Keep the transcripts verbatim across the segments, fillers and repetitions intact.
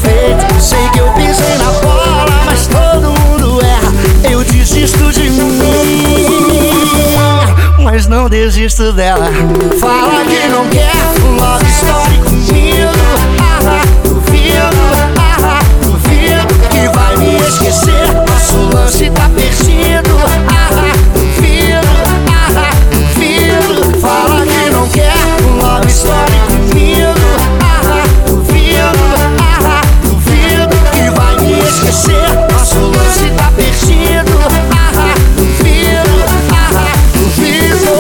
perfeito. Sei que eu pisei na bola, mas todo mundo erra. Eu desisto de mim, mas não desisto dela. Fala que não quer um love story comigo. Ah, duvido, ah, duvido que vai me esquecer. Nosso lance tá perdido. Ah, duvido, ah, duvido. Fala que não quer um love story comigo. Ah, duvido, ah, duvido que vai me esquecer. Nosso lance tá perdido. Ah, duvido, ah, duvido.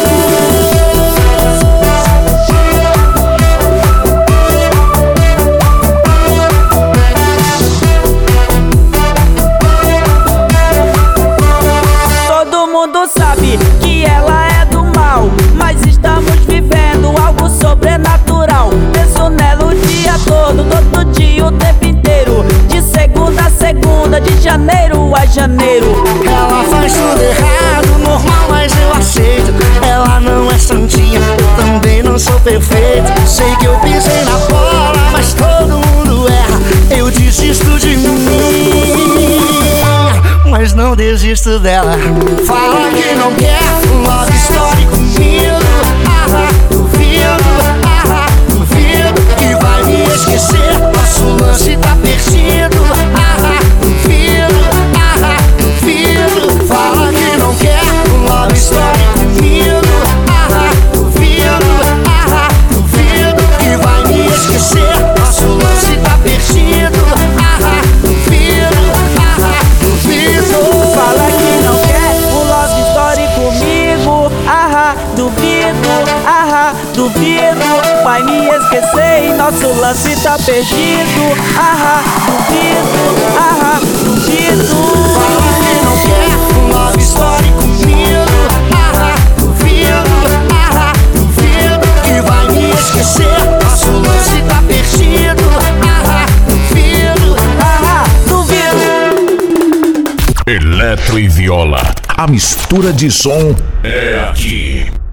Todo mundo sabe que ela é do mal, mas estamos vivendo algo sobrenatural. Penso nela o dia todo, todo dia, o tempo inteiro. De segunda a segunda, de janeiro a janeiro. Ela faz tudo errado, normal, mas eu aceito. Ela não é santinha, eu também não sou perfeito. Sei que eu pisei na bola, mas todo mundo erra. Eu desisto de mim, mas não desisto dela. Fala que não quer um love story comigo. Ah, duvido, ah, duvido que vai me esquecer. Nosso lance tá perdido. Ah, duvido, ah, duvido. Fala que não quer um love story comigo. Ah, duvido, ah, duvido que vai me esquecer. Nosso lance tá perdido. Ah, duvido, ah, duvido. Fala que não quer um love story comigo. Ah, duvido, ah, duvido. Vai me esquecer e nosso lance tá perdido. Ah, duvido, ah, duvido. Fala que não quer um love story comigo. Ah, duvido, ah, duvido que vai me esquecer. Nosso lance tá perdido. Ah, duvido, Ah, duvido. Eletro e Viola, a mistura de som é aqui.